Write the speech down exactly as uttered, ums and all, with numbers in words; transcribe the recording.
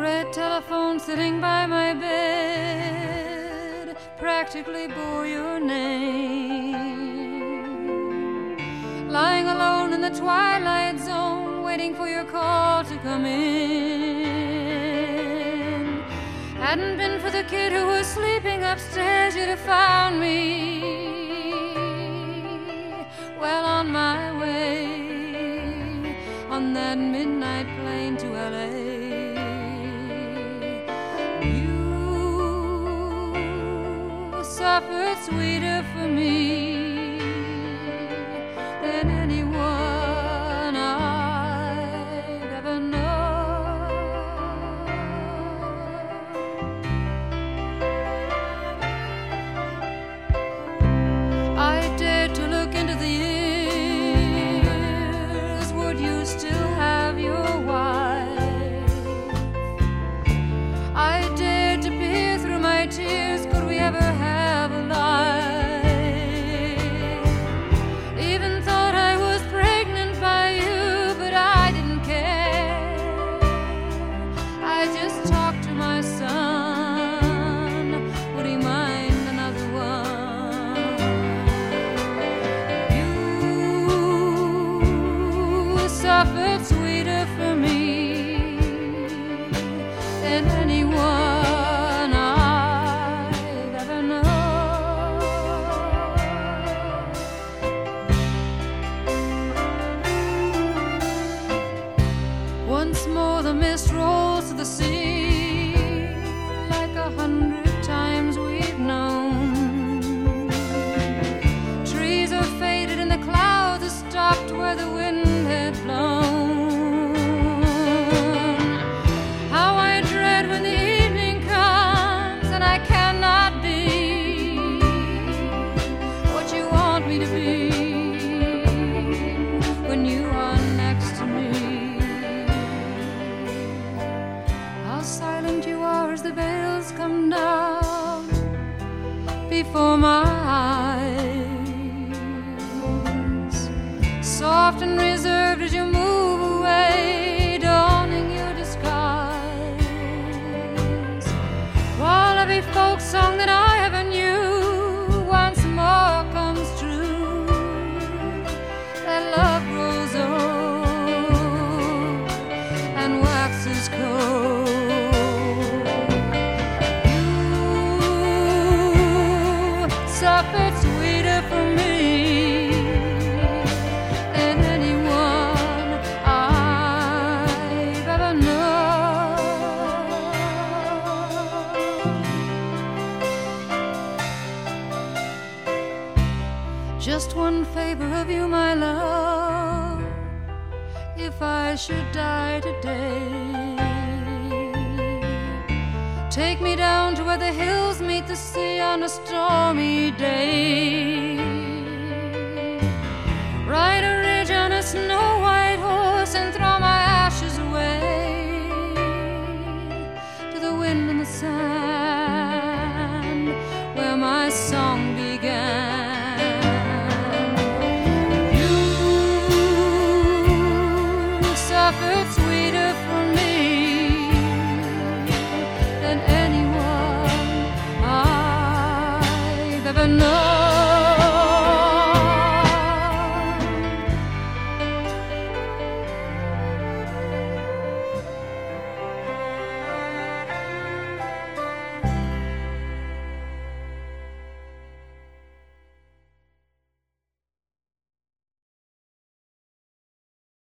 red telephone sitting by my bed practically bore your name. Lying alone in the twilight zone, waiting for your call to come in. Hadn't been for the kid who was sleeping upstairs, you'd have found me well on my way on that midnight plane to L A. You suffered sweeter for me than anyone I've ever known. I dared to look into the years. Would you still have your wife? I dared to peer through my tears. Could we ever have a life? Even thought I was pregnant by you, but I didn't care. I just talked to my son. Would he mind another one? You suffered sweeter for me than anyone I've ever known. Once more the mist rolls to the sea like a hundred times we've known. Trees are faded and the clouds are stopped where the wind had blown. How I dread when the evening comes and I cannot be what you want me to be when you are next to me. How silent you are as the veils come down before my eyes. Soft and reserved as you move away, donning your disguise. While every folk song that I ever knew once more comes true, that love grows old and waxes cold. You suffered sweeter for me than anyone I've ever known. Just one favor of you, my love, if I should die today. Take me down to where the hills meet the sea on a stormy day.